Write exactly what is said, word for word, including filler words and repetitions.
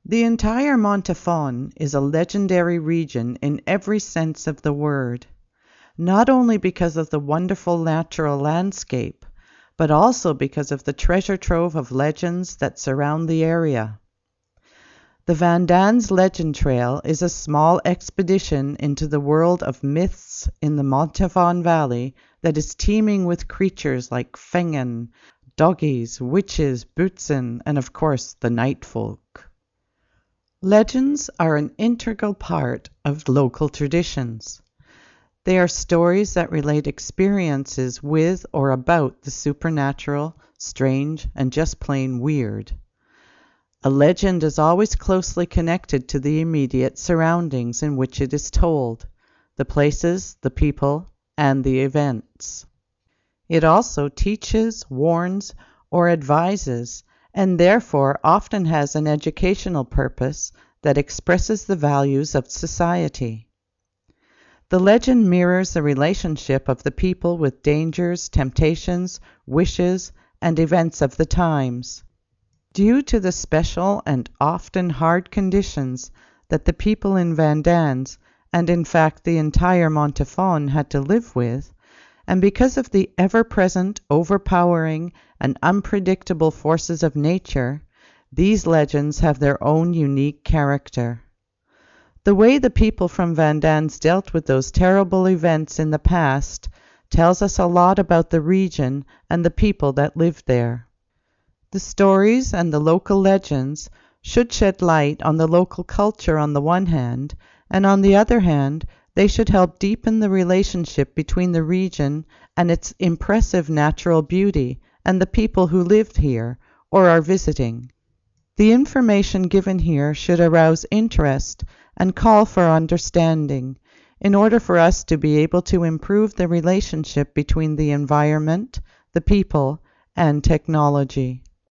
The entire Montafon is a legendary region in every sense of the word, not only because of the wonderful natural landscape, but also because of the treasure trove of legends that surround the area. The Van Dans Legend Trail is a small expedition into the world of myths in the Montafon Valley that is teeming with creatures like Fengen, doggies, witches, Bootsen, and of course the night folk. Legends are an integral part of local traditions. They are stories that relate experiences with or about the supernatural, strange, and just plain weird. A legend is always closely connected to the immediate surroundings in which it is told, the places, the people, and the events. It also teaches, warns, or advises, and therefore often has an educational purpose that expresses the values of society. The legend mirrors the relationship of the people with dangers, temptations, wishes, and events of the times. Due to the special and often hard conditions that the people in Van Dans, and in fact the entire Montafon, had to live with, and because of the ever-present, overpowering, and unpredictable forces of nature, these legends have their own unique character. The way the people from Van Dans dealt with those terrible events in the past tells us a lot about the region and the people that lived there. The stories and the local legends should shed light on the local culture on the one hand, and on the other hand, they should help deepen the relationship between the region and its impressive natural beauty and the people who lived here or are visiting. The information given here should arouse interest and call for understanding, in order for us to be able to improve the relationship between the environment, the people, and technology.